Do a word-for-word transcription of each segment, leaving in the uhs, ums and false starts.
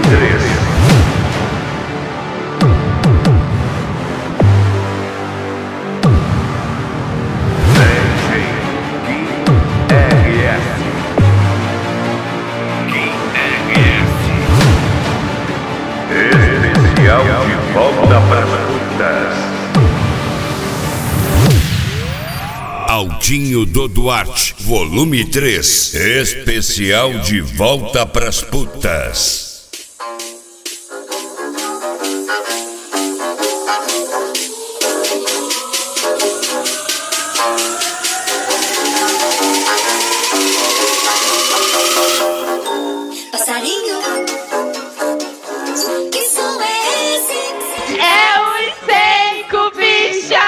três. Especial de volta pras putas. Aldinho do Duarte, volume três. Especial de volta pras putas. Passarinho, que som é esse? É o Senco, bicha!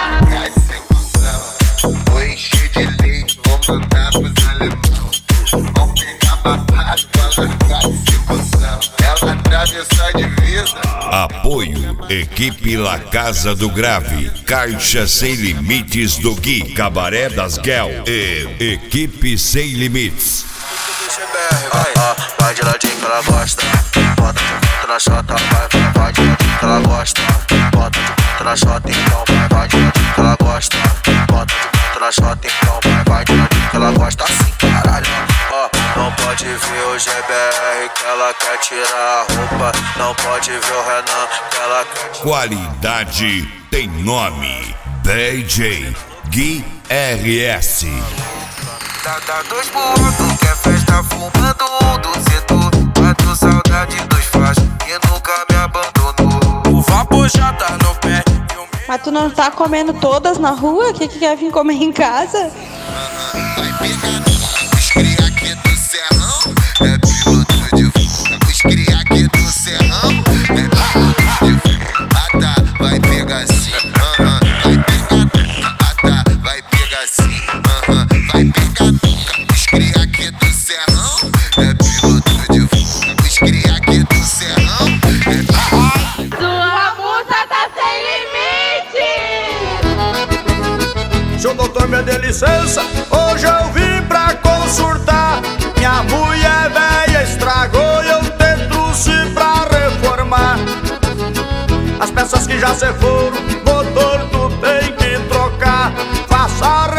Oi, cheio de leite, vou mandar pros alemão. Vão pegar babado, vai largar de secução. Ela atravessou a divisa. Apoio, equipe La Casa do Grave, Caixa Sem Limites do Gui, Cabaré das Guel e Equipe Sem Limites. Vai, ah, vai de ladinho que ela gosta. Bota de volta na chota, vai, vai, vai de ladinho que ela gosta. Bota de volta na chota, então vai, vai de ladinho que ela gosta. Bota de volta na chota, então vai, vai de ladinho que ela gosta. Assim, caralho, ó, não pode ver o G B R que ela quer tirar a roupa. Não pode ver o Renan que ela quer tirar. Qualidade tem nome, D J Gui R S. Dá, dá dois burros, quer festa fumando um do setor. Mato saudade dos fachos que nunca me abandonou. O vapor já tá no pé. Mas tu não tá comendo todas na rua? O que que quer vir comer em casa? Vai pegar os cria aqui do serrão. É piloto de fogo. Os cria aqui do serrão. É piloto de fogo. Ah tá, vai pegar sim. Aham, vai pegar. Ah tá, vai pegar sim. Aham, vai pegar. Os cria aqui do serrão. É piloto de fogo. Os cria aqui do serrão. É Sua puta tá sem limite! Seu doutor, me dê licença, hoje eu vim pra consultar. Minha mulher velha estragou e eu te trouxe pra reformar. As peças que já se foram, motor tu tem que trocar. Faça a